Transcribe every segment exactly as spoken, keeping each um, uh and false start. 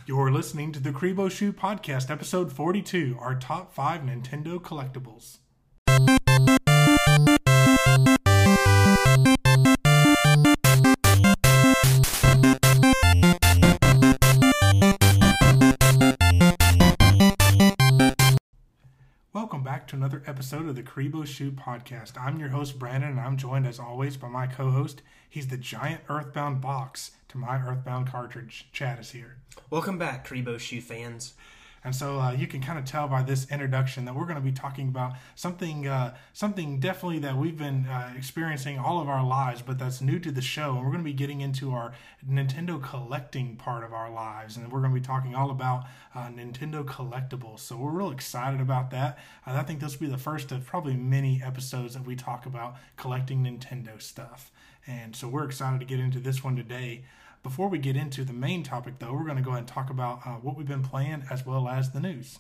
You're listening to the Kribo Shoe Podcast, episode forty-two, our top five Nintendo collectibles. Welcome back to another episode of the Kribo Shoe Podcast. I'm your host, Brandon, and I'm joined as always by my co-host. He's the giant Earthbound box to my Earthbound cartridge. Chad is here. Welcome back, Kribo Shoe fans. And so uh, you can kind of tell by this introduction that we're going to be talking about something uh, something definitely that we've been uh, experiencing all of our lives, but that's new to the show. And we're going to be getting into our Nintendo collecting part of our lives. And we're going to be talking all about uh, Nintendo collectibles. So we're real excited about that. Uh, I think this will be the first of probably many episodes that we talk about collecting Nintendo stuff. And so we're excited to get into this one today. Before we get into the main topic, though, we're going to go ahead and talk about uh, what we've been playing as well as the news.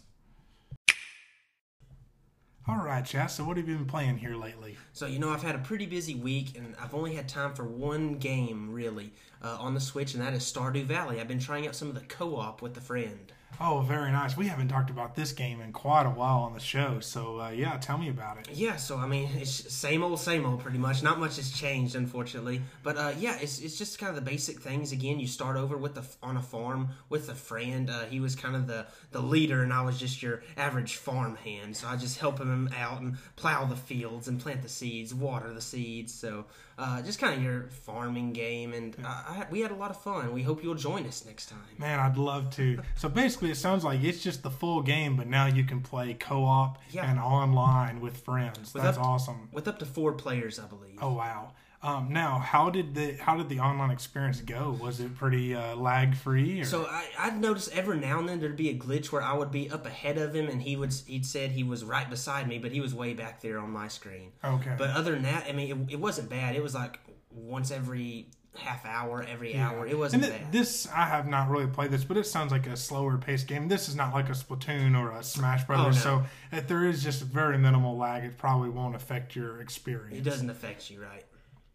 All right, Chad, so what have you been playing here lately? So, you know, I've had a pretty busy week, and I've only had time for one game, really, uh, on the Switch, and that is Stardew Valley. I've been trying out some of the co-op with a friend. Oh, very nice. We haven't talked about this game in quite a while on the show, so uh, yeah, tell me about it. Yeah, so I mean, it's same old, same old, pretty much. Not much has changed, unfortunately. But uh, yeah, it's it's just kind of the basic things. Again, you start over with the on a farm with a friend. Uh, he was kind of the the leader, and I was just your average farm hand. So I just help him out and plow the fields and plant the seeds, water the seeds. So uh, just kind of your farming game, and uh, I, we had a lot of fun. We hope you'll join us next time. Man, I'd love to. So basically, it sounds like it's just the full game, but now you can play co-op yeah. and online with friends. With That's up, awesome. With up to four players, I believe. Oh wow! Um, now, how did the how did the online experience go? Was it pretty uh, lag free? So I I'd noticed every now and then there'd be a glitch where I would be up ahead of him, and he would he'd said he was right beside me, but he was way back there on my screen. Okay. But other than that, I mean, it, it wasn't bad. It was like once every half hour, every yeah. hour. It wasn't and th- bad. This, I have not really played this, but it sounds like a slower paced game. This is not like a Splatoon or a Smash Brothers, oh, no. so if there is just very minimal lag, it probably won't affect your experience. It doesn't affect you, right?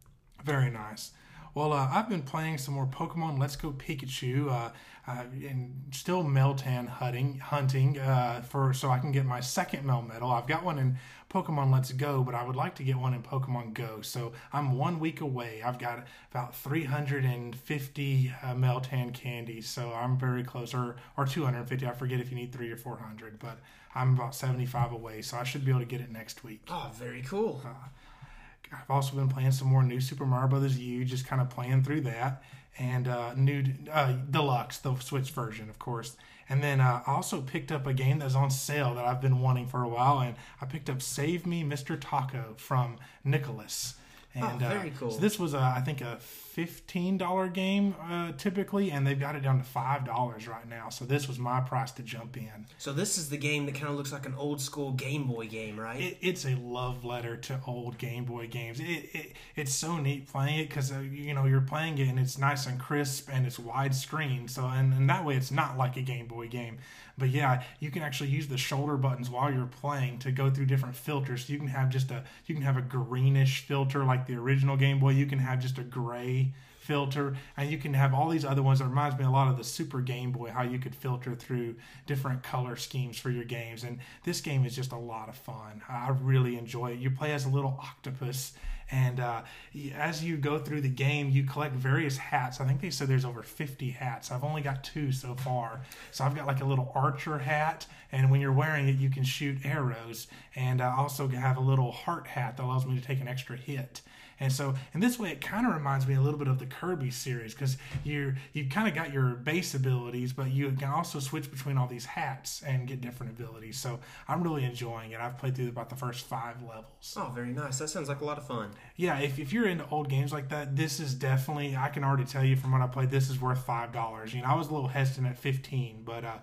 Very nice. Well, uh, I've been playing some more Pokemon Let's Go Pikachu, uh, uh, and still Meltan hunting, hunting uh, for so I can get my second Melmetal. I've got one in Pokemon Let's Go, but I would like to get one in Pokemon Go. So I'm one week away. I've got about three hundred fifty uh, Meltan candies, so I'm very close, or or two hundred fifty. I forget if you need three or four hundred, but I'm about seventy-five away, so I should be able to get it next week. Oh, very cool. Uh, I've also been playing some more new Super Mario Brothers U, just kind of playing through that, and uh, new uh, Deluxe, the Switch version, of course. And then uh, I also picked up a game that's on sale that I've been wanting for a while, and I picked up Save Me, Mister Taco from Nicholas. And, oh, very cool. Uh, so this was, a, I think, a fifteen dollars game uh, typically, and they've got it down to five dollars right now. So this was my price to jump in. So this is the game that kind of looks like an old school Game Boy game, right? It, it's a love letter to old Game Boy games. It, it It's so neat playing it because, uh, you know, you're playing it and it's nice and crisp and it's widescreen. So, and, and that way it's not like a Game Boy game. But yeah, you can actually use the shoulder buttons while you're playing to go through different filters. So you can have just a you can have a greenish filter like the original Game Boy. You can have just a gray filter, and you can have all these other ones. That reminds me a lot of the Super Game Boy, how you could filter through different color schemes for your games. And this game is just a lot of fun. I really enjoy it. You play as a little octopus, and uh, as you go through the game, you collect various hats. I think they said there's over fifty hats. I've only got two so far. So I've got like a little archer hat, and when you're wearing it, you can shoot arrows. And I also have a little heart hat that allows me to take an extra hit. And so, in this way, it kind of reminds me a little bit of the Kirby series, because you you kind of got your base abilities, but you can also switch between all these hats and get different abilities. So I'm really enjoying it. I've played through about the first five levels. Oh, very nice. That sounds like a lot of fun. Yeah, if, if you're into old games like that, this is definitely, I can already tell you from when I played, this is worth five dollars. You know, I was a little hesitant at fifteen, but uh,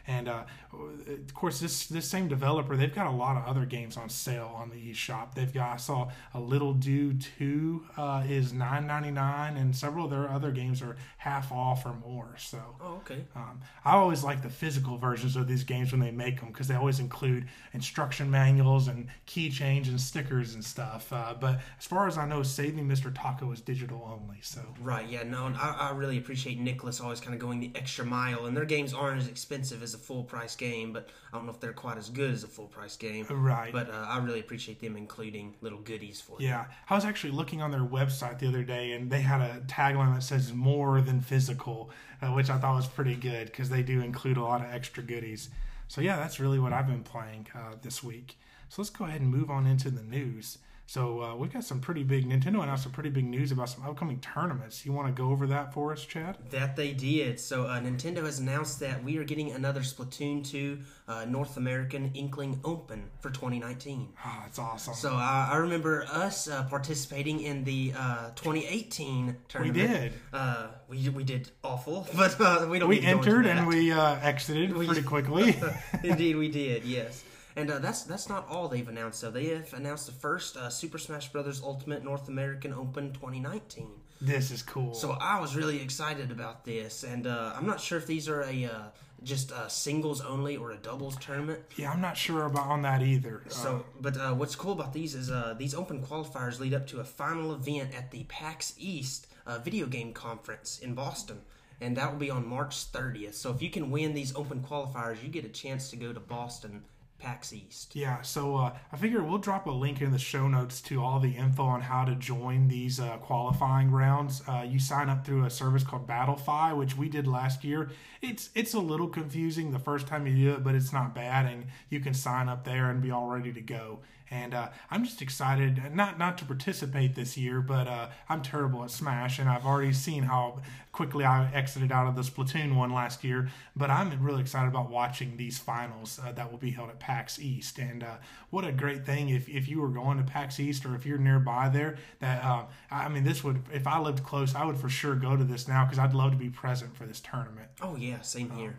And uh, of course, this this same developer, they've got a lot of other games on sale on the eShop. They've got, I saw a Little Do two uh, is nine ninety-nine, and several of their other games are half off or more. So, Oh, okay. um, I always like the physical versions of these games when they make them, because they always include instruction manuals and keychains and stickers and stuff. Uh, but as far as I know, Saving Mister Taco is digital only. So Right, yeah, no, and I, I really appreciate Nicholas always kind of going the extra mile, and their games aren't as expensive as a full-price game, but I don't know if they're quite as good as a full-price game. right. But uh, I really appreciate them including little goodies for you. Yeah, I was actually looking on their website the other day, and they had a tagline that says "more than physical," uh, which I thought was pretty good because they do include a lot of extra goodies. So yeah, that's really what I've been playing uh, this week. So let's go ahead and move on into the news. So uh, we've got some pretty big, Nintendo announced some pretty big news about some upcoming tournaments. You want to go over that for us, Chad? That they did. So uh, Nintendo has announced that we are getting another Splatoon two uh, North American Inkling Open for twenty nineteen. Oh, that's awesome. So uh, I remember us uh, participating in the uh, twenty eighteen tournament. We did. Uh, we we did awful, but uh, we don't. We need to go into entered that. and we uh, exited We- pretty quickly. Indeed, we did. Yes. And uh, that's that's not all they've announced. So they have announced the first uh, Super Smash Bros. Ultimate North American Open twenty nineteen. This is cool. So I was really excited about this, and uh, I'm not sure if these are a uh, just uh, singles only or a doubles tournament. yeah, I'm not sure about on that either. So, but uh, what's cool about these is uh, these open qualifiers lead up to a final event at the PAX East uh, video game conference in Boston, and that will be on March thirtieth. So if you can win these open qualifiers, you get a chance to go to Boston PAX East. Yeah, so uh, I figure we'll drop a link in the show notes to all the info on how to join these uh, qualifying rounds. Uh, you sign up through a service called Battlefy, which we did last year. It's it's a little confusing the first time you do it, but it's not bad, and you can sign up there and be all ready to go. And uh, I'm just excited, not not to participate this year, but uh, I'm terrible at Smash, and I've already seen how quickly I exited out of the Splatoon one last year. But I'm really excited about watching these finals uh, that will be held at PAX East. And uh, what a great thing if, if you were going to PAX East, or if you're nearby there. That uh, I mean, this would, if I lived close, I would for sure go to this now, because I'd love to be present for this tournament. Oh yeah, same here.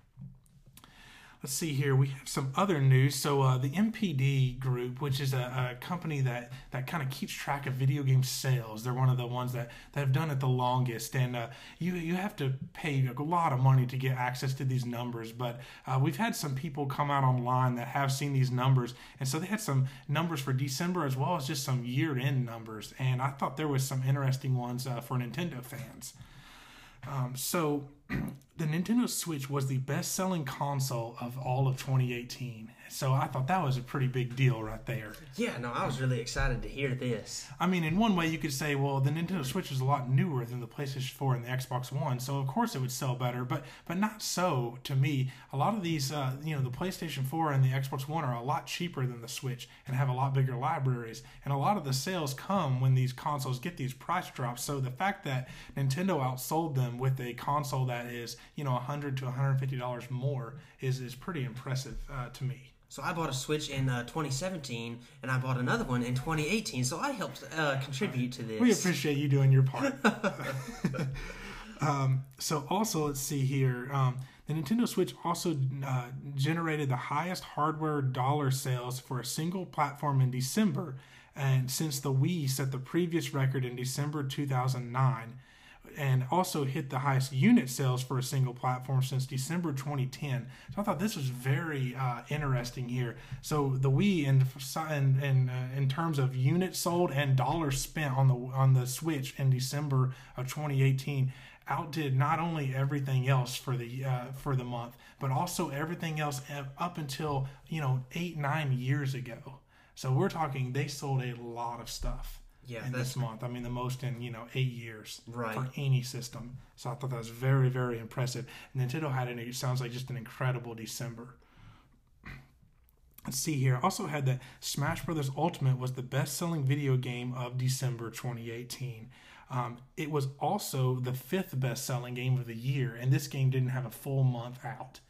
Let's see here. We have some other news. So uh, the M P D Group, which is a, a company that, that kind of keeps track of video game sales. They're one of the ones that, that have done it the longest. And uh, you you have to pay a lot of money to get access to these numbers. But uh, we've had some people come out online that have seen these numbers. And so they had some numbers for December as well as just some year-end numbers. And I thought there was some interesting ones uh, for Nintendo fans. Um, so the Nintendo Switch was the best-selling console of all of twenty eighteen. So I thought that was a pretty big deal right there. Yeah, no, I was really excited to hear this. I mean, in one way you could say, well, the Nintendo Switch is a lot newer than the PlayStation four and the Xbox One, so of course it would sell better, but but not so to me. A lot of these, uh, you know, the PlayStation four and the Xbox One are a lot cheaper than the Switch and have a lot bigger libraries, and a lot of the sales come when these consoles get these price drops. So the fact that Nintendo outsold them with a console that is, you know, one hundred to one hundred fifty dollars more is, is pretty impressive uh, to me. So I bought a Switch in uh, twenty seventeen, and I bought another one in twenty eighteen. So I helped uh, contribute to this. We appreciate you doing your part. um, so also, let's see here. Um, the Nintendo Switch also uh, generated the highest hardware dollar sales for a single platform in December, and since the Wii set the previous record in December two thousand nine. And also hit the highest unit sales for a single platform since December twenty ten. So I thought this was very uh, interesting here. So the Wii, in in in, uh, in terms of units sold and dollars spent on the on the Switch in December of twenty eighteen, outdid not only everything else for the uh, for the month, but also everything else up until, you know, eight nine years ago. So we're talking they sold a lot of stuff. Yeah, in that's this month. I mean, the most in, you know, eight years Right. for any system. So I thought that was very, very impressive. Nintendo had an, it sounds like just an incredible December. Let's see here. Also had that Smash Bros. Ultimate was the best-selling video game of December twenty eighteen. Um, it was also the fifth best-selling game of the year, and this game didn't have a full month out.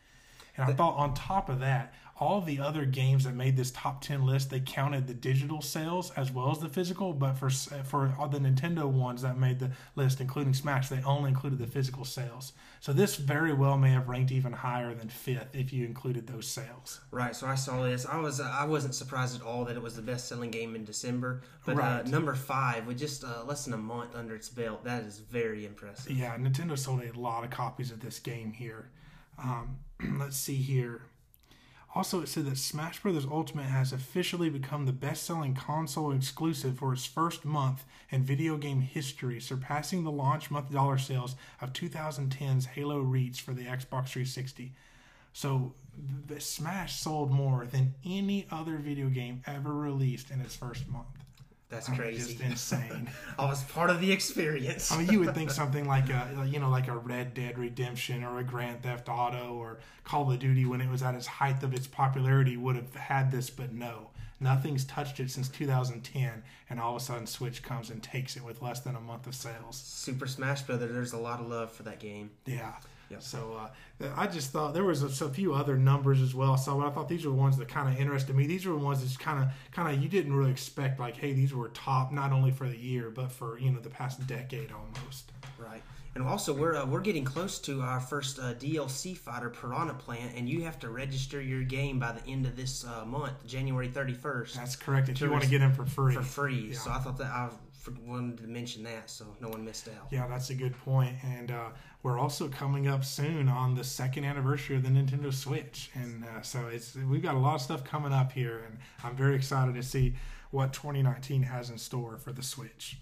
And I thought on top of that, all the other games that made this top ten list, they counted the digital sales as well as the physical. But for for all the Nintendo ones that made the list, including Smash, they only included the physical sales. So this very well may have ranked even higher than fifth if you included those sales. Right. So I saw this. I was uh, I wasn't surprised at all that it was the best-selling game in December. But Right. uh, number five, with just uh, less than a month under its belt, that is very impressive. Yeah, Nintendo sold a lot of copies of this game here. Um, let's see here. Also, it said that Smash Bros. Ultimate has officially become the best-selling console exclusive for its first month in video game history, surpassing the launch month dollar sales of twenty ten's Halo Reach for the Xbox three sixty. So, the Smash sold more than any other video game ever released in its first month. That's I mean, crazy. just insane. I was part of the experience. I mean, you would think something like a, you know, like a Red Dead Redemption or a Grand Theft Auto or Call of Duty, when it was at its height of its popularity, would have had this, but no. Nothing's touched it since two thousand ten, and all of a sudden Switch comes and takes it with less than a month of sales. Super Smash Brothers, there's a lot of love for that game. Yeah. Yep. So uh, I just thought there was a, a few other numbers as well. So I thought these were ones that kind of interested me. These were ones that kind of, kind of you didn't really expect. Like, hey, these were top not only for the year but for you know the past decade almost. Right. And also, we're uh, we're getting close to our first uh, D L C fighter, Piranha Plant, and you have to register your game by the end of this uh, month, January thirty-first. That's correct. If To you want to res- get in for free. For free. Yeah. So I thought that I f- wanted to mention that, so no one missed out. Yeah, that's a good point. And uh, we're also coming up soon on the second anniversary of the Nintendo Switch, and uh, so it's we've got a lot of stuff coming up here, and I'm very excited to see what twenty nineteen has in store for the Switch.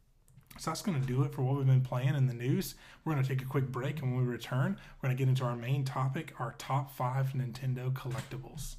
So that's going to do it for what we've been playing in the news. We're going to take a quick break, and when we return, we're going to get into our main topic, our top five Nintendo collectibles.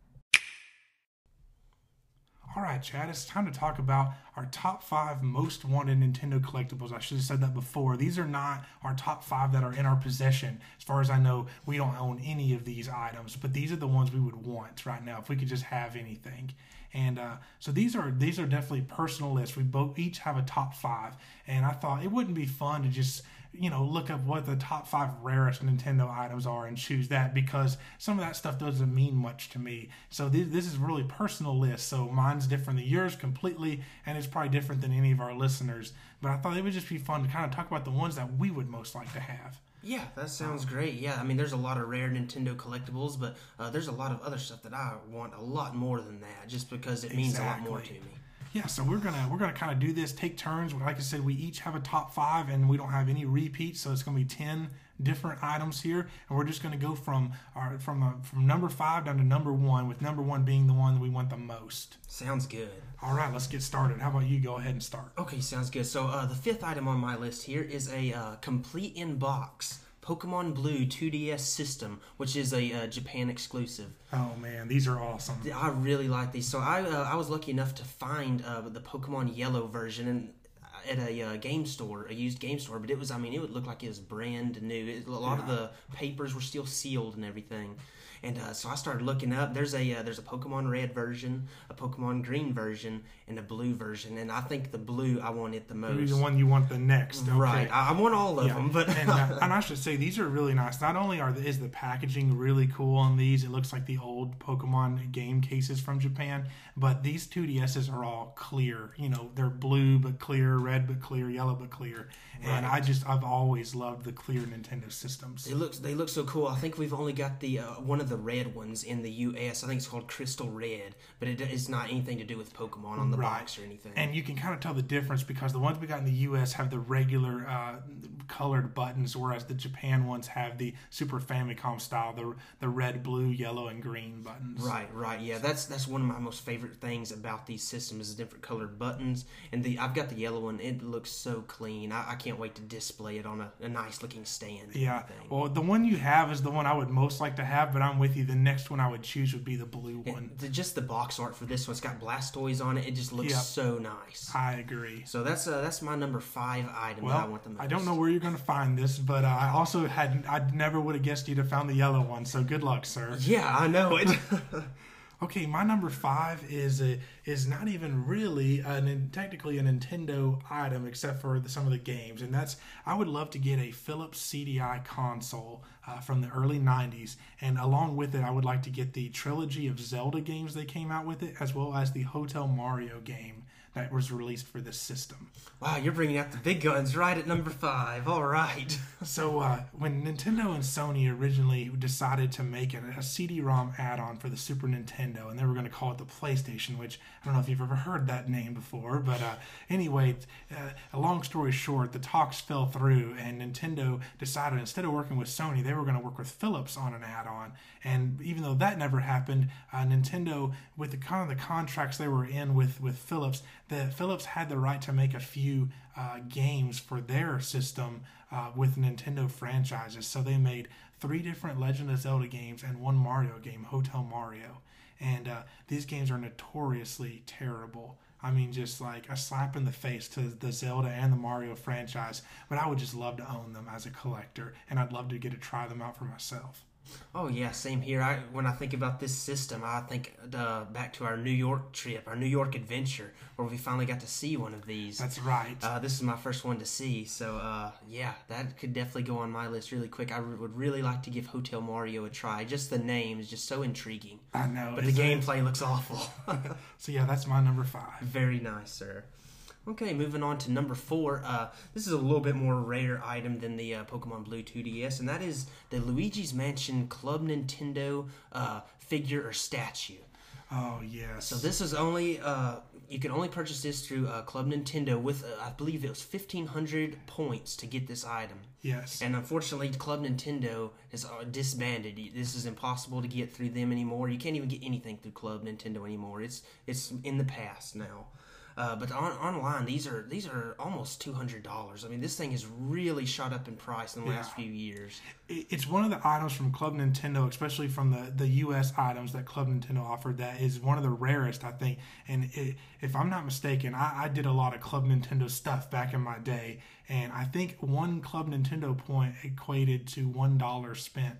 All right, Chad, it's time to talk about our top five most wanted Nintendo collectibles. I should have said that before. These are not our top five that are in our possession. As far as I know, we don't own any of these items, but these are the ones we would want right now if we could just have anything. And uh, so these are these are definitely personal lists. We both each have a top five, and I thought it wouldn't be fun to just you know look up what the top five rarest Nintendo items are and choose that, because some of that stuff doesn't mean much to me. So this, this is really personal list. So mine's different than yours completely, and it's probably different than any of our listeners. But I thought it would just be fun to kind of talk about the ones that we would most like to have. Yeah, that sounds great. Yeah, I mean, there's a lot of rare Nintendo collectibles, but uh, there's a lot of other stuff that I want a lot more than that, just because it means Exactly. a lot more to me. Yeah, so we're gonna we're gonna kind of do this, take turns. Like I said, we each have a top five, and we don't have any repeats, so it's gonna be ten different items here, and we're just gonna go from our from uh, from number five down to number one, with number one being the one that we want the most. Sounds good. All right, let's get started. How about you go ahead and start? Okay, sounds good. So uh, the fifth item on my list here is a uh, complete in box Pokemon Blue two D S system, which is a uh, Japan exclusive. Oh man, these are awesome. I really like these. So I uh, I was lucky enough to find uh, the Pokemon Yellow version and at a uh, game store, a used game store, but it was, I mean, it would look like it was brand new. It, a lot Yeah. of the papers were still sealed and everything. And uh, so I started looking up. There's a uh, there's a Pokemon Red version, a Pokemon Green version, and a Blue version. And I think the Blue I want it the most. Maybe the one you want the next. Okay. Right. I, I want all of Yeah, them, but and, uh, and I should say these are really nice. Not only are the, is the packaging really cool on these, it looks like the old Pokemon game cases from Japan, but these two D S's are all clear. You know, they're blue but clear, red but clear, yellow but clear. And Right. I just I've always loved the clear Nintendo systems. It looks they look so cool. I think we've only got the uh, one of the red ones in the U S. I think it's called Crystal Red, but it is not anything to do with Pokemon on the Right. box or anything. And you can kind of tell the difference because the ones we got in the U S have the regular uh, colored buttons, whereas the Japan ones have the Super Famicom style, the the red, blue, yellow, and green buttons. Right, right, yeah. That's that's one of my most favorite things about these systems is the different colored buttons. And the I've got the yellow one. It looks so clean. I, I can't wait to display it on a, a nice looking stand. and Yeah. everything. Well, the one you have is the one I would most like to have, but I'm with you. The next one I would choose would be the blue one. And the, just the box art for this one, it's got Blastoise on it. It just looks Yep. so nice. I agree. So that's uh, that's my number five item that I Well, want the most. I don't know where you're going to find this, but uh, I also had I never would have guessed you'd have found the yellow one. So good luck, sir. Yeah, I know it. Okay, my number five is a, is not even really a, technically a Nintendo item except for the, some of the games, and that's I would love to get a Philips C D I console uh, from the early nineties, and along with it, I would like to get the trilogy of Zelda games they came out with it, as well as the Hotel Mario game that was released for this system. Wow, you're bringing out the big guns right at number five. All right. So uh, when Nintendo and Sony originally decided to make a, a C D ROM add-on for the Super Nintendo, and they were going to call it the PlayStation, which I don't know if you've ever heard that name before, but uh, anyway, uh, a long story short, the talks fell through, and Nintendo decided instead of working with Sony, they were going to work with Philips on an add-on. And even though that never happened, uh, Nintendo, with the kind of the contracts they were in with, with Philips, that Philips had the right to make a few uh, games for their system uh, with Nintendo franchises. So they made three different Legend of Zelda games and one Mario game, Hotel Mario. And uh, these games are notoriously terrible. I mean, just like a slap in the face to the Zelda and the Mario franchise. But I would just love to own them as a collector, and I'd love to get to try them out for myself. Oh yeah, same here. I when I think about this system, I think uh, back to our New York trip, our New York adventure, where we finally got to see one of these. That's right. Uh, this is my first one to see, so uh, yeah, that could definitely go on my list really quick. I re- would really like to give Hotel Mario a try. Just the name is just so intriguing. I know, but the gameplay it? looks awful. So yeah, that's my number five. Very nice, sir. Okay, moving on to number four. Uh, this is a little bit more rare item than the uh, Pokemon Blue two D S, and that is the Luigi's Mansion Club Nintendo uh, figure or statue. Oh, yes. So this is only, uh, you can only purchase this through uh, Club Nintendo with, uh, I believe it was fifteen hundred points to get this item. Yes. And unfortunately, Club Nintendo is uh, disbanded. This is impossible to get through them anymore. You can't even get anything through Club Nintendo anymore. It's it's in the past now. Uh, but on, online, these are these are almost two hundred dollars. I mean, this thing has really shot up in price in the yeah. last few years. It's one of the items from Club Nintendo, especially from the, the U S items that Club Nintendo offered, that is one of the rarest, I think. And it, if I'm not mistaken, I, I did a lot of Club Nintendo stuff back in my day, and I think one Club Nintendo point equated to one dollar spent.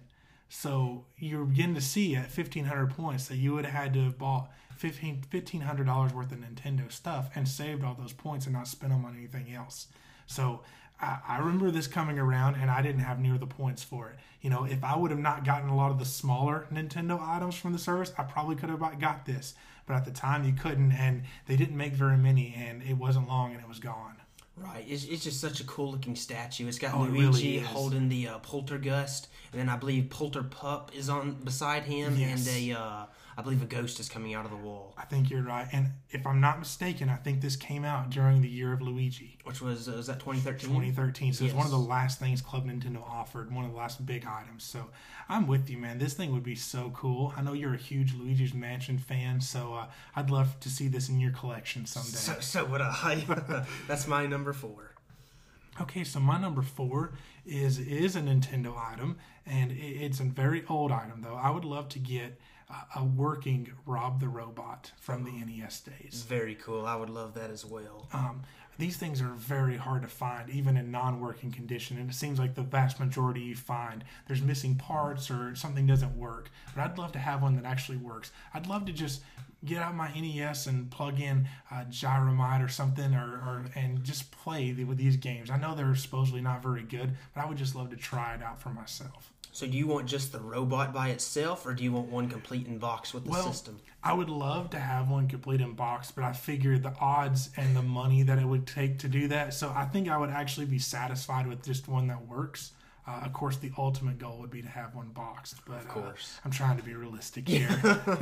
So you're beginning to see at fifteen hundred points that you would have had to have bought fifteen hundred dollars worth of Nintendo stuff and saved all those points and not spent them on anything else. So I, I remember this coming around, and I didn't have near the points for it. You know, if I would have not gotten a lot of the smaller Nintendo items from the service, I probably could have got this. But at the time, you couldn't, and they didn't make very many, and it wasn't long, and it was gone. Right, it's, it's just such a cool looking statue. It's got oh, Luigi it really holding the uh, Poltergust, and then I believe Polterpup is on beside him, yes. and a uh, I believe a ghost is coming out of the wall. I think you're right, and if I'm not mistaken, I think this came out during the year of Luigi, which was uh, was that twenty thirteen? twenty thirteen. So yes. It's one of the last things Club Nintendo offered, one of the last big items. So I'm with you, man. This thing would be so cool. I know you're a huge Luigi's Mansion fan, so uh, I'd love to see this in your collection someday. So, so would I. That's my number four. Okay, so my number four is is a Nintendo item, and it's a very old item, though. I would love to get a, a working Rob the Robot from the N E S days. Very cool. I would love that as well. Um, these things are very hard to find, even in non-working condition, and it seems like the vast majority you find, there's missing parts or something doesn't work. But I'd love to have one that actually works. I'd love to just get out my N E S and plug in uh, Gyromite or something, or, or and just play the, with these games. I know they're supposedly not very good, but I would just love to try it out for myself. So do you want just the robot by itself, or do you want one complete in box with the well, system? I would love to have one complete in box, but I figure the odds and the money that it would take to do that. So I think I would actually be satisfied with just one that works. Uh, of course, the ultimate goal would be to have one boxed, but of course. Uh, I'm trying to be realistic here.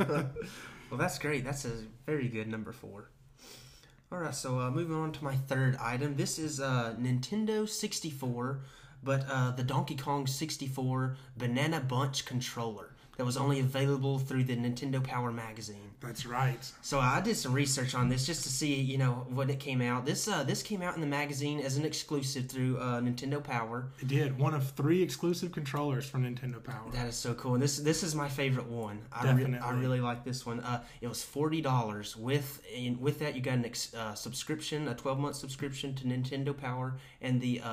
Well, that's great. That's a very good number four. All right, so uh, moving on to my third item. This is uh, Nintendo sixty-four, but uh, the Donkey Kong sixty-four Banana Bunch controller that was only available through the Nintendo Power magazine. That's right. So I did some research on this just to see, you know, when it came out. This uh, this came out in the magazine as an exclusive through uh, Nintendo Power. It did. One of three exclusive controllers from Nintendo Power. That is so cool. And this this is my favorite one. I Definitely. Re- I really like this one. Uh, it was forty dollars. With and with that, you got an ex- uh, subscription, a twelve-month subscription to Nintendo Power, and the uh,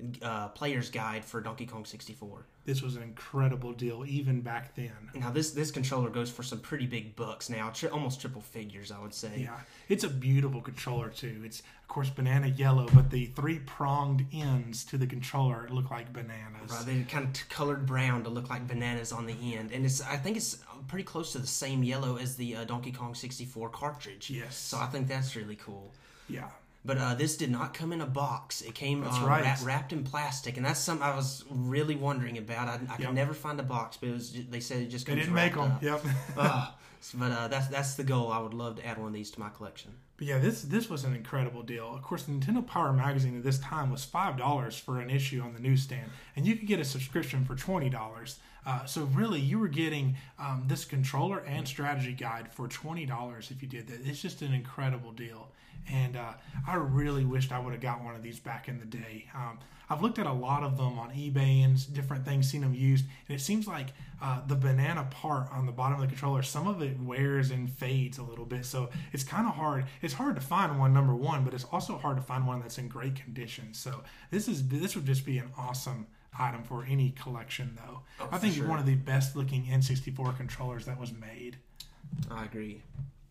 uh, player's guide for Donkey Kong sixty-four. This was an incredible deal even back then. Now this this controller goes for some pretty big bucks now, tri- almost triple figures, I would say. Yeah, it's a beautiful controller too. It's of course banana yellow, but the three pronged ends to the controller look like bananas. Right, they kind of colored brown to look like bananas on the end, and it's I think it's pretty close to the same yellow as the uh, Donkey Kong sixty-four cartridge. Yes. So I think that's really cool. Yeah. But uh, this did not come in a box. It came uh, right. wrap, wrapped in plastic, and that's something I was really wondering about. I, I Yep. could never find a box, but it was, they said it just They comes didn't make wrapped them. up. Yep. uh, but uh, that's that's the goal. I would love to add one of these to my collection. But yeah, this this was an incredible deal. Of course, Nintendo Power Magazine at this time was five dollars for an issue on the newsstand, and you could get a subscription for twenty dollars. Uh, so really, you were getting um, this controller and strategy guide for twenty dollars if you did that. It's just an incredible deal. And uh, I really wished I would have got one of these back in the day. Um, I've looked at a lot of them on eBay and different things, seen them used, and it seems like uh, the banana part on the bottom of the controller, some of it wears and fades a little bit. So it's kind of hard. It's hard to find one, number one, but it's also hard to find one that's in great condition. So this is this would just be an awesome item for any collection, though. Oh, I think for sure. one of the best looking N sixty-four controllers that was made. I agree.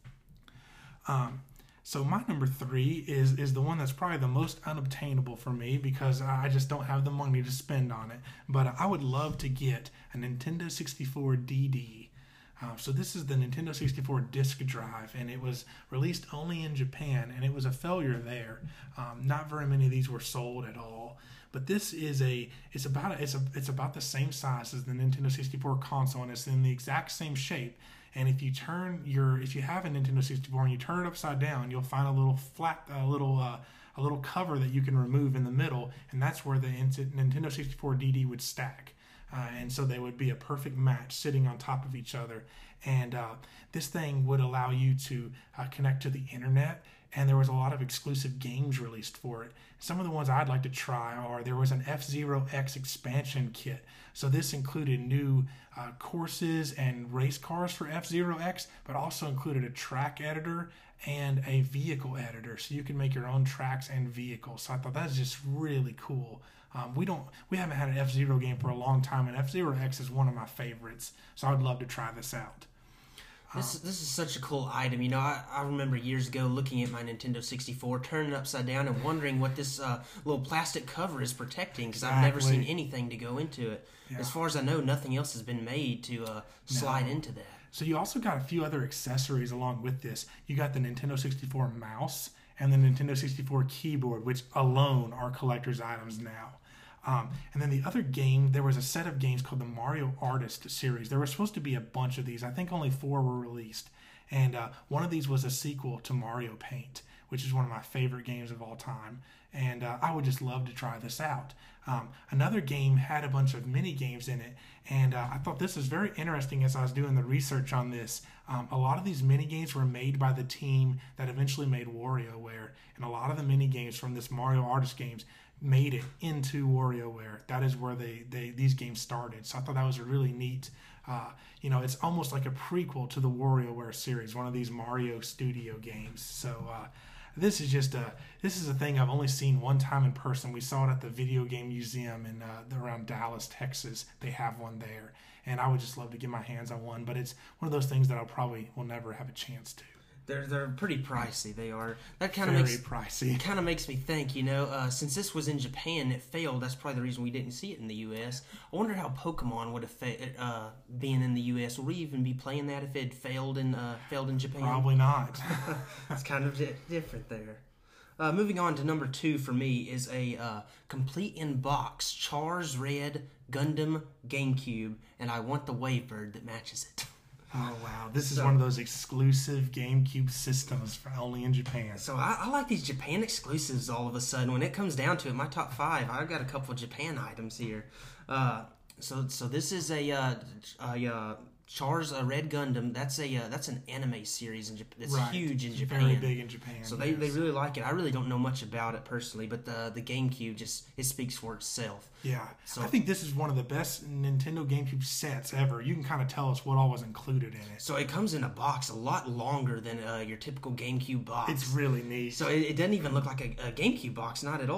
Um, so my number three is is the one that's probably the most unobtainable for me because I just don't have the money to spend on it. But I would love to get a Nintendo sixty-four D D. Uh, so this is the Nintendo sixty-four disk drive, and it was released only in Japan, and it was a failure there. Um, not very many of these were sold at all. But this is a it's about a, it's a it's about the same size as the Nintendo sixty-four console, and it's in the exact same shape. And if you turn your if you have a Nintendo sixty-four and you turn it upside down, you'll find a little flat a little uh, a little cover that you can remove in the middle, and that's where the Nintendo sixty-four D D would stack. Uh, and so they would be a perfect match sitting on top of each other. And uh, this thing would allow you to uh, connect to the internet, and there was a lot of exclusive games released for it. Some of the ones I'd like to try are there was an F-Zero X expansion kit. So this included new uh, courses and race cars for F-Zero X, but also included a track editor and a vehicle editor. So you can make your own tracks and vehicles. So I thought that's just really cool. Um, we don't, we haven't had an F-Zero game for a long time, and F-Zero X is one of my favorites. So I would love to try this out. This this is such a cool item. You know, I, I remember years ago looking at my Nintendo sixty-four, turning it upside down and wondering what this uh, little plastic cover is protecting because I've never Exactly. seen anything to go into it. Yeah. As far as I know, nothing else has been made to uh, slide No. into that. So you also got a few other accessories along with this. You got the Nintendo sixty-four mouse and the Nintendo sixty-four keyboard, which alone are collector's items now. Um, and then the other game, there was a set of games called the Mario Artist series. There were supposed to be a bunch of these. I think only four were released. And uh, one of these was a sequel to Mario Paint, which is one of my favorite games of all time. And uh, I would just love to try this out. Um, another game had a bunch of mini games in it, and uh, I thought this was very interesting as I was doing the research on this. Um, a lot of these mini games were made by the team that eventually made WarioWare, and a lot of the mini games from this Mario Artist games made it into WarioWare. That is where they, they these games started. So I thought that was a really neat. Uh, you know, it's almost like a prequel to the WarioWare series, one of these Mario Studio games. So. Uh, This is just a this is a thing I've only seen one time in person. We saw it at the Video Game Museum in uh, around Dallas, Texas. They have one there, and I would just love to get my hands on one. But it's one of those things that I probably will never have a chance to. They're they're pretty pricey. They are. That kind of Very makes pricey. kind of makes me think. You know, uh, since this was in Japan, and it failed. That's probably the reason we didn't see it in the U S. I wonder how Pokemon would have fa- uh, been in the U S. Would we even be playing that if it had failed in uh, failed in Japan? Probably not. It's kind of di- different there. Uh, moving on to number two for me is a uh, complete in box Char's Red Gundam GameCube, and I want the Wavebird that matches it. Oh wow! This is So- one of those exclusive GameCube systems for only in Japan. So I, I like these Japan exclusives all of a sudden. When it comes down to it, my top five, I've got a couple of Japan items here. Uh, so so this is a, uh, a uh, Char's uh, Red Gundam. That's a uh, that's an anime series in Japan. It's Right. huge in It's Japan. Very big in Japan. So they, yes. they really like it. I really don't know much about it personally, but the the GameCube just it speaks for itself. Yeah, So- I think this is one of the best Nintendo GameCube sets ever. You can kind of tell us what all was included in it. So it comes in a box a lot longer than uh, your typical GameCube box. It's really neat. So it, it doesn't even look like a, a GameCube box, not at all.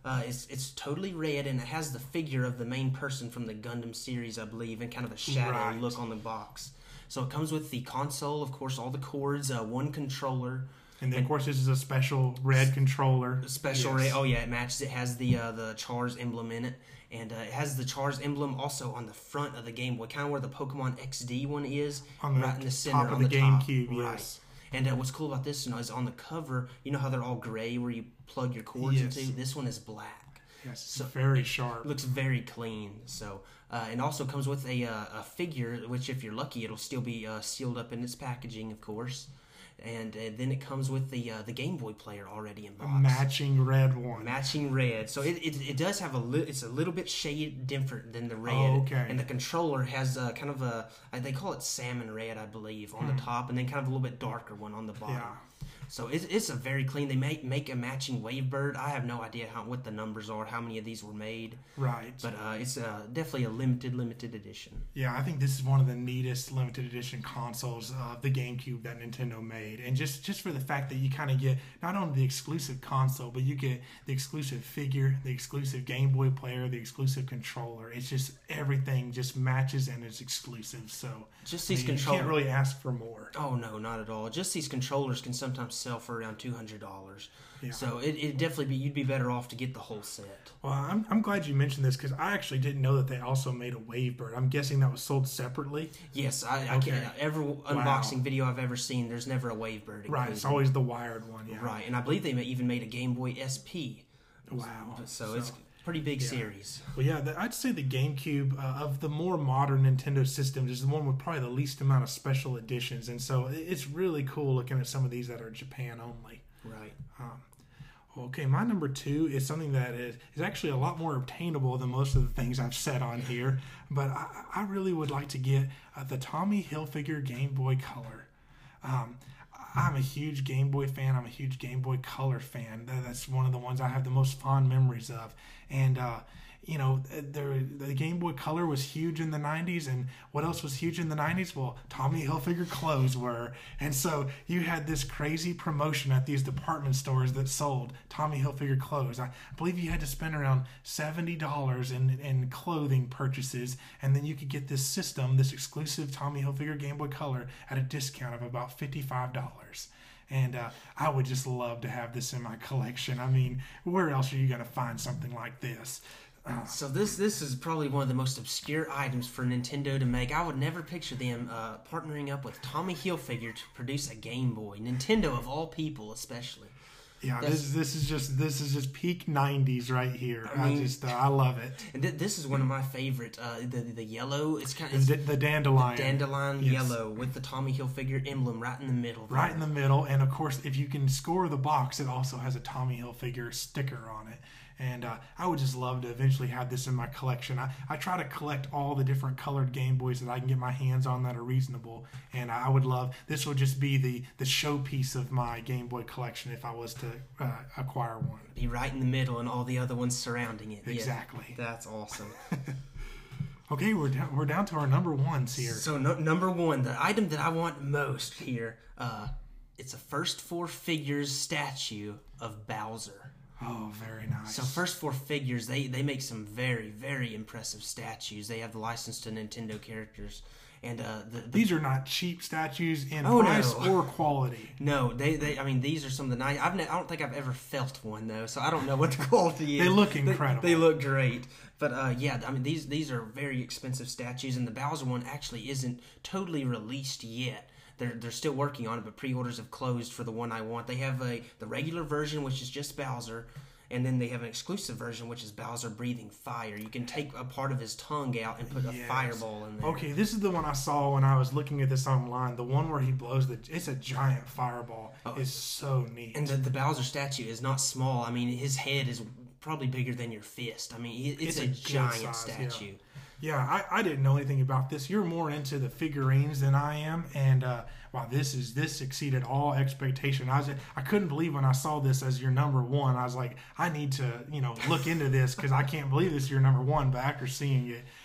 Uh, it's it's totally red, and it has the figure of the main person from the Gundam series, I believe, and kind of a shadow Right. look on the box. So it comes with the console, of course, all the cords, uh, one controller, And then, of course, this is a special red controller. special. Yes. Red, oh yeah, it matches. It has the uh, the Char's emblem in it, and uh, it has the Char's emblem also on the front of the Game Boy, kind of where the Pokemon X D one is, On the right in the center top of on the the top. GameCube, Right. yes. And uh, what's cool about this, you know, is on the cover. You know how they're all gray, where you plug your cords Yes. into. This one is black. Yes, it's very sharp. It looks very clean. So, uh, and also comes with a uh, a figure, which if you're lucky, it'll still be uh, sealed up in its packaging, of course. And uh, then it comes with the uh, the Game Boy player already in A box. matching red one. Matching red, so it, it, it does have a li- it's a little bit shaded different than the red. Oh, okay. And the controller has a, kind of a uh, they call it salmon red, I believe, on the top, and then kind of a little bit darker one on the bottom. Yeah. So it's, it's a very clean. They make make a matching Wavebird. I have no idea how what the numbers are, how many of these were made, Right. but uh, it's uh, definitely a limited limited edition. Yeah, I think this is one of the neatest limited edition consoles of the GameCube that Nintendo made. And just, just for the fact that you kind of get not only the exclusive console, but you get the exclusive figure, the exclusive Game Boy player, the exclusive controller. It's just everything just matches and it's exclusive. So Just I these mean, you controllers. can't really ask for more. Oh no, not at all. Just these controllers can sometimes sell for around two hundred dollars. Yeah. So it it definitely be you'd be better off to get the whole set. Well, I'm, I'm glad you mentioned this because I actually didn't know that they also made a Wavebird. I'm guessing that was sold separately. Yes, I, I Okay. can't. Every unboxing video I've ever seen, there's never a Wavebird. Right, it's included. always the wired one. Yeah. Right, and I believe they may- even made a Game Boy S P. Wow. So, it's a pretty big series. Well, yeah, the, I'd say the GameCube uh, of the more modern Nintendo systems is the one with probably the least amount of special editions, and so it- it's really cool looking at some of these that are Japan only. Right. Okay, my number two is something that is, is actually a lot more obtainable than most of the things I've said on here, but I, I really would like to get uh, the Tommy Hilfiger Game Boy Color. Um, I'm a huge Game Boy fan. I'm a huge Game Boy Color fan. That- That's one of the ones I have the most fond memories of. And, uh, you know, the, the Game Boy Color was huge in the nineties. And what else was huge in the nineties? Well, Tommy Hilfiger clothes were. And so you had this crazy promotion at these department stores that sold Tommy Hilfiger clothes. I believe you had to spend around seventy dollars in, in clothing purchases. And then you could get this system, this exclusive Tommy Hilfiger Game Boy Color at a discount of about fifty-five dollars. And uh, I would just love to have this in my collection. I mean, where else are you going to find something like this? So this this is probably one of the most obscure items for Nintendo to make. I would never picture them uh, partnering up with Tommy Hilfiger to produce a Game Boy. Nintendo of all people, especially. Yeah, That's- this this is just this is just peak nineties right here. I, I mean- just uh, I love it. And th- this is one of my favorite. Uh, the the yellow. It's kind The, of d- the dandelion, dandelion Yes. yellow with the Tommy Hilfiger emblem right in the middle. right in the middle, and of course, if you can score the box, it also has a Tommy Hilfiger sticker on it. And uh, I would just love to eventually have this in my collection. I, I try to collect all the different colored Game Boys that I can get my hands on that are reasonable. And I would love, this would just be the, the showpiece of my Game Boy collection if I was to uh, acquire one. Be right in the middle, and all the other ones surrounding it. Yeah. Exactly. That's awesome. Okay, we're down, we're down to our number ones here. So no, number one, the item that I want most here, uh, it's a first four figures statue of Bowser. Oh, very nice. So first four figures, they, they make some very, very impressive statues. They have the license to Nintendo characters. And uh, the, the These are not cheap statues in Oh, price no. or quality. no, they, they I mean these are some of the nice. I've ne- I don't think I've ever felt one though, so I don't know what the quality is. They look incredible. They, they look great, but uh, yeah, I mean these these are very expensive statues, and the Bowser one actually isn't totally released yet. They're they're still working on it, but pre-orders have closed for the one I want. They have a the regular version, which is just Bowser. And then they have an exclusive version, which is Bowser breathing fire. You can take a part of his tongue out and put a Yes. fireball in there. Okay, this is the one I saw when I was looking at this online. The one where he blows the, it's a giant fireball. It's so neat. And the, the Bowser statue is not small. I mean, his head is probably bigger than your fist. I mean, it, it's, It's a a, good giant size, yeah. statue. Yeah, I, I didn't know anything about this. You're more into the figurines than I am, and uh, wow, this is this exceeded all expectation. I was I couldn't believe when I saw this as your number one. I was like, I need to you know look into this because I can't believe this is your number one. But after seeing it,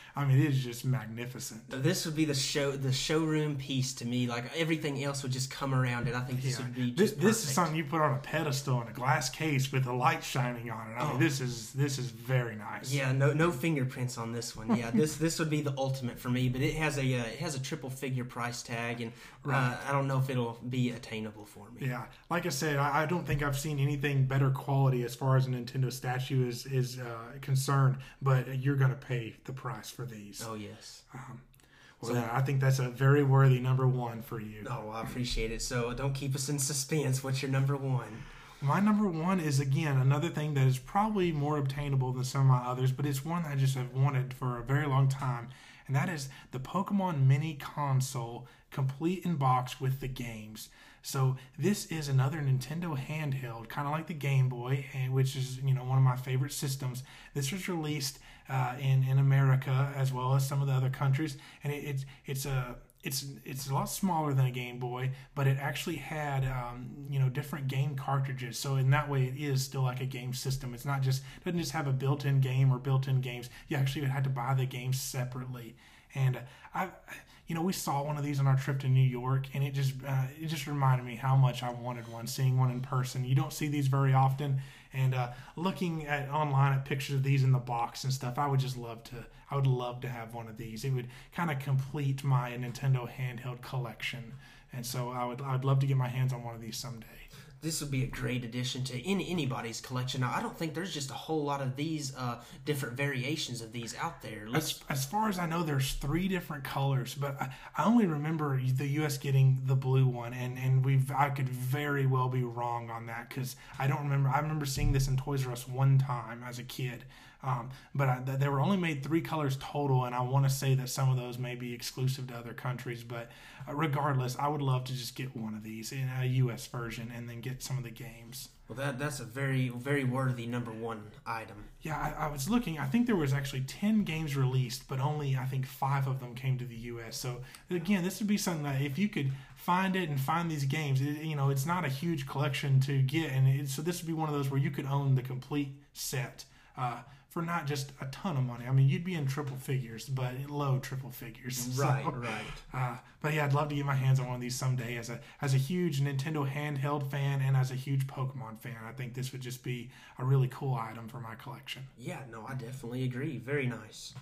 I mean, it is just magnificent. This would be the show, the showroom piece to me. Like everything else would just come around it. I think this Yeah. would be this. just This is perfect. something you put on a pedestal in a glass case with the light shining on it. I mean, Oh. this is this is very nice. Yeah, no no fingerprints on this one. Yeah, this this would be the ultimate for me. But it has a uh, it has a triple figure price tag, and uh, Right. I don't know if it'll be attainable for me. Yeah, like I said, I, I don't think I've seen anything better quality as far as a Nintendo statue is is uh, concerned. But you're going to pay the price for these. Oh yes. Um, well, yeah, I think that's a very worthy number one for you. Oh, I appreciate it. So don't keep us in suspense. What's your number one? My number one is, again, another thing that is probably more obtainable than some of my others, but it's one I just have wanted for a very long time, and that is the Pokemon Mini Console, complete in box with the games. So this is another Nintendo handheld, kind of like the Game Boy, and which is, you know, one of my favorite systems. This was released uh, in in America as well as some of the other countries, and it, it's it's a it's it's a lot smaller than a Game Boy, but it actually had um, you know different game cartridges. So in that way, it is still like a game system. It's not just it doesn't just have a built-in game or built-in games. You actually had to buy the games separately. And uh, I, you know, we saw one of these on our trip to New York, and it just uh, it just reminded me how much I wanted one. Seeing one in person, you don't see these very often. And uh, looking at online at pictures of these in the box and stuff, I would just love to. I would love to have one of these. It would kind of complete my Nintendo handheld collection, and so I would. I would love to get my hands on one of these someday. This would be a great addition to any, anybody's collection. Now, I don't think there's just a whole lot of these uh, different variations of these out there. Let's, As, as far as I know, there's three different colors, but I, I only remember the U S getting the blue one, and and we've I could very well be wrong on that because I don't remember. I remember seeing this in Toys R Us one time as a kid. Um, but I, they were only made three colors total, and I want to say that some of those may be exclusive to other countries. But uh, regardless, I would love to just get one of these in a U S version and then get some of the games. well, that that's a very very worthy number one item. Yeah, I, I was looking. I think there was actually ten games released, but only I think five of them came to the U S. So again, this would be something that if you could find it and find these games, it, you know, it's not a huge collection to get, and it, so this would be one of those where you could own the complete set. Uh, for not just a ton of money. I mean, you'd be in triple figures, but low triple figures. Right, So, right. Uh, but yeah, I'd love to get my hands on one of these someday. As a as a huge Nintendo handheld fan and as a huge Pokemon fan, I think this would just be a really cool item for my collection. Yeah, no, I definitely agree. Very nice.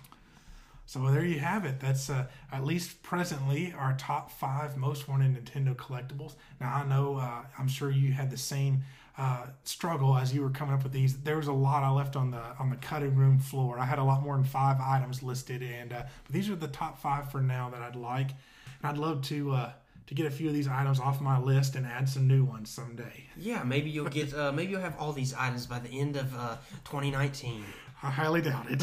So there you have it. That's uh, at least presently our top five most wanted Nintendo collectibles. Now I know uh, I'm sure you had the same uh, struggle as you were coming up with these. There was a lot I left on the on the cutting room floor. I had a lot more than five items listed, and uh, but these are the top five for now that I'd like, and I'd love to uh, to get a few of these items off my list and add some new ones someday. Yeah, maybe you'll get uh, maybe you'll have all these items by the end of uh, twenty nineteen. I highly doubt it.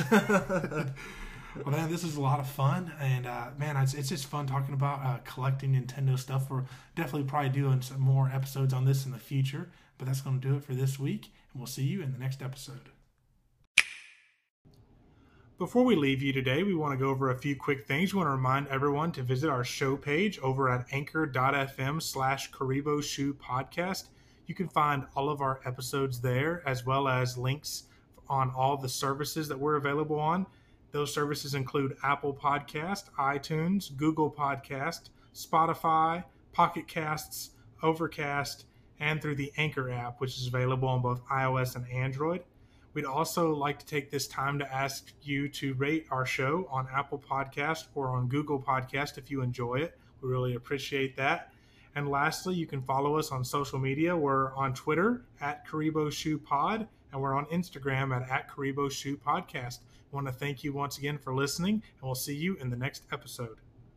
Well, man, this is a lot of fun, and uh, man, it's, it's just fun talking about uh, collecting Nintendo stuff. We're definitely probably doing some more episodes on this in the future, but that's going to do it for this week, and we'll see you in the next episode. Before we leave you today, we want to go over a few quick things. We want to remind everyone to visit our show page over at anchor.fm slash Karibo Shoe Podcast. You can find all of our episodes there, as well as links on all the services that we're available on. Those services include Apple Podcast, iTunes, Google Podcast, Spotify, Pocket Casts, Overcast, and through the Anchor app, which is available on both iOS and Android. We'd also like to take this time to ask you to rate our show on Apple Podcast or on Google Podcast if you enjoy it. We really appreciate that. And lastly, you can follow us on social media. We're on Twitter at Karibo Shoe Pod, and we're on Instagram at, at Karibo Shoe Podcast. I want to thank you once again for listening, and we'll see you in the next episode.